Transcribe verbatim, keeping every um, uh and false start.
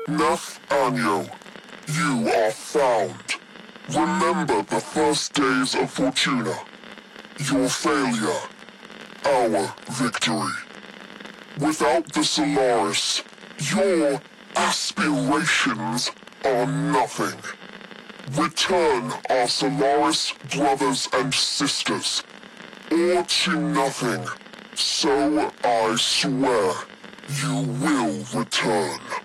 Naf Anyo, you are found. Remember the first days of Fortuna. Your failure, our victory. Without the Solaris, your aspirations are nothing. Return our Solaris brothers and sisters, or to nothing. So I swear you will return.